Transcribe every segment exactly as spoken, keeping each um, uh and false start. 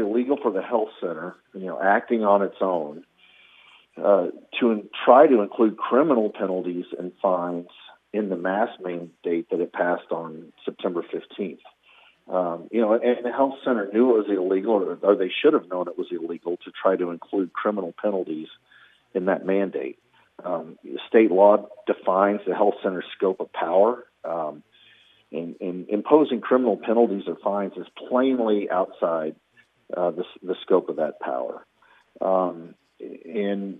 illegal for the health center, you know, acting on its own, uh, to in, try to include criminal penalties and fines in the mask mandate that it passed on September fifteenth. Um, you know, and, and the health center knew it was illegal, or, or they should have known it was illegal to try to include criminal penalties in that mandate. Um, state law defines the health center's scope of power, um, and, and imposing criminal penalties or fines is plainly outside uh, the, the scope of that power. Um, and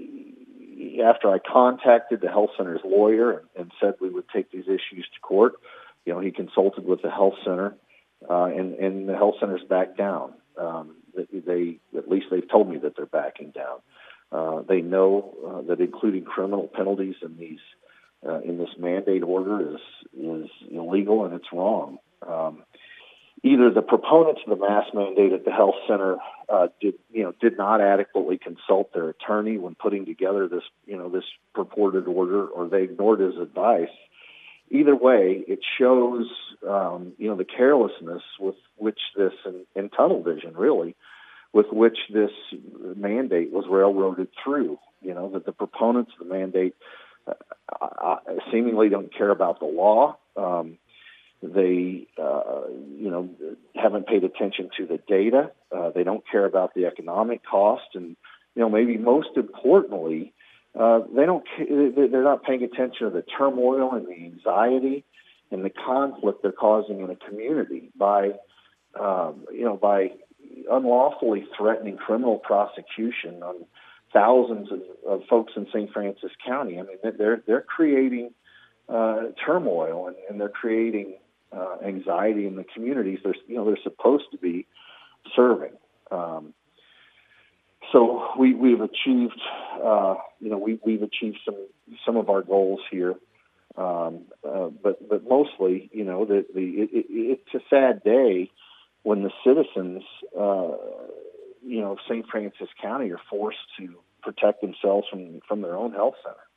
after I contacted the health center's lawyer and, and said we would take these issues to court, you know, he consulted with the health center, uh, and, and the health center's backed down. Um, they, at least they've told me that they're backing down. Uh, they know uh, that including criminal penalties in these uh, in this mandate order is is illegal and it's wrong. Um, either the proponents of the mask mandate at the health center uh, did you know did not adequately consult their attorney when putting together this you know this purported order, or they ignored his advice. Either way, it shows um, you know the carelessness with which this and, and tunnel vision really. with which this mandate was railroaded through. You know, that the proponents of the mandate uh, seemingly don't care about the law. Um, they, uh, you know, haven't paid attention to the data. Uh, they don't care about the economic cost. And, you know, maybe most importantly, uh, they don't, they're not paying attention to the turmoil and the anxiety and the conflict they're causing in a community by, um, you know, by, unlawfully threatening criminal prosecution on thousands of, of folks in Saint Francis County. I mean, they're they're creating uh, turmoil and, and they're creating uh, anxiety in the communities they're you know they're supposed to be serving. Um, so we we've achieved uh, you know we we've achieved some some of our goals here, um, uh, but but mostly you know the the it, it, it's a sad day when the citizens, uh, you know, of Saint Francis County are forced to protect themselves from, from their own health center.